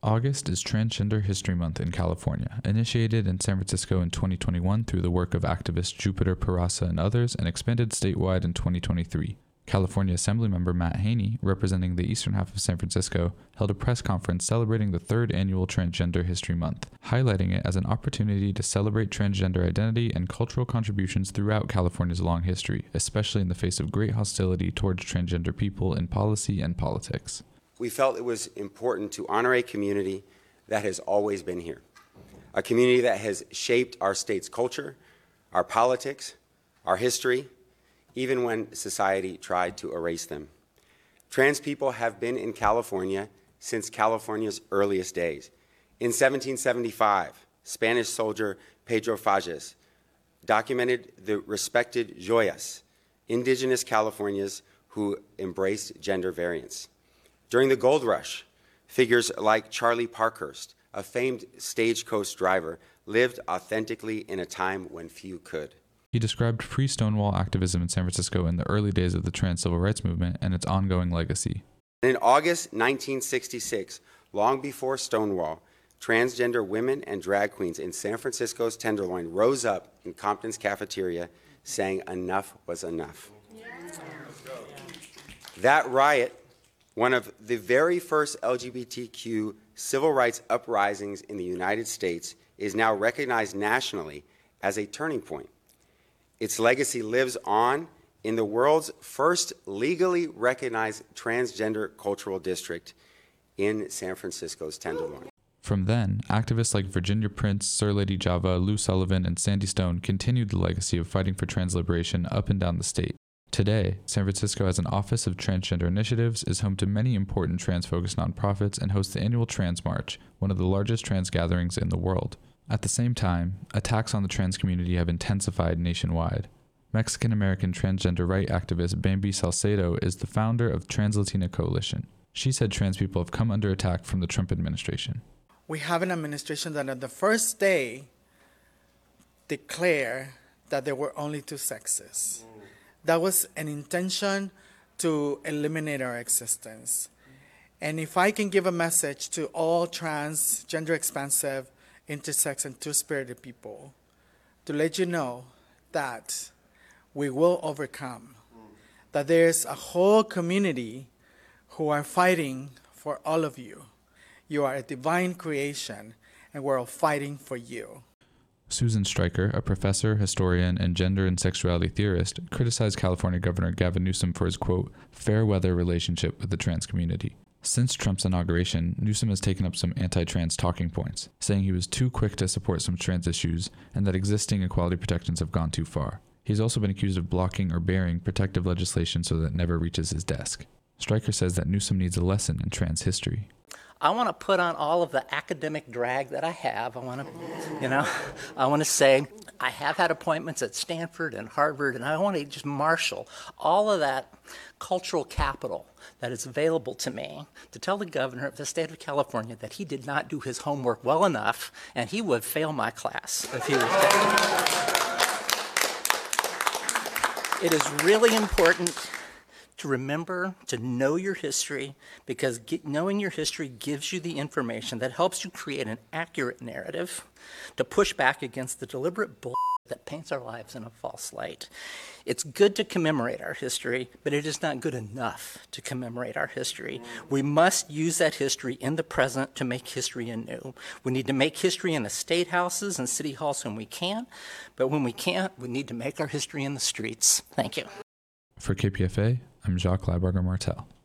August is Transgender History Month in California, initiated in San Francisco in 2021 through the work of activist Jupiter Peraza and others, and expanded statewide in 2023. California Assemblymember Matt Haney, representing the eastern half of San Francisco, held a press conference celebrating the third annual Transgender History Month, highlighting it as an opportunity to celebrate transgender identity and cultural contributions throughout California's long history, especially in the face of great hostility towards transgender people in policy and politics. We felt it was important to honor a community that has always been here, a community that has shaped our state's culture, our politics, our history, even when society tried to erase them. Trans people have been in California since California's earliest days. In 1775, Spanish soldier Pedro Fages documented the respected Joyas, indigenous Californians who embraced gender variance. During the Gold Rush, figures like Charlie Parkhurst, a famed stagecoach driver, lived authentically in a time when few could. He described pre-Stonewall activism in San Francisco in the early days of the trans civil rights movement and its ongoing legacy. In August 1966, long before Stonewall, transgender women and drag queens in San Francisco's Tenderloin rose up in Compton's cafeteria saying enough was enough. Yeah. That riot, one of the very first LGBTQ civil rights uprisings in the United States, is now recognized nationally as a turning point. Its legacy lives on in the world's first legally recognized transgender cultural district in San Francisco's Tenderloin. From then, activists like Virginia Prince, Sir Lady Java, Lou Sullivan, and Sandy Stone continued the legacy of fighting for trans liberation up and down the state. Today, San Francisco has an Office of Transgender Initiatives, is home to many important trans-focused nonprofits, and hosts the annual Trans March, one of the largest trans gatherings in the world. At the same time, attacks on the trans community have intensified nationwide. Mexican-American transgender right activist Bambi Salcedo is the founder of Trans Latina Coalition. She said trans people have come under attack from the Trump administration. We have an administration that on the first day declared that there were only two sexes. That was an intention to eliminate our existence. And if I can give a message to all trans, gender expansive, intersex, and two-spirited people, to let you know that we will overcome, that there's a whole community who are fighting for all of you. You are a divine creation, and we're all fighting for you. Susan Stryker, a professor, historian, and gender and sexuality theorist, criticized California Governor Gavin Newsom for his, quote, fair-weather relationship with the trans community. Since Trump's inauguration, Newsom has taken up some anti-trans talking points, saying he was too quick to support some trans issues and that existing equality protections have gone too far. He's also been accused of blocking or burying protective legislation so that it never reaches his desk. Stryker says that Newsom needs a lesson in trans history. I want to put on all of the academic drag that I have. I want to say I have had appointments at Stanford and Harvard, and I want to just marshal all of that cultural capital that is available to me to tell the governor of the state of California that he did not do his homework well enough, and he would fail my class if he was It is really important to remember to know your history, because knowing your history gives you the information that helps you create an accurate narrative to push back against the deliberate bull that paints our lives in a false light. It's good to commemorate our history, but it is not good enough to commemorate our history. We must use that history in the present to make history anew. We need to make history in the state houses and city halls when we can, but when we can't, we need to make our history in the streets. Thank you. For KPFA, I'm Jacques Leiberger Martel.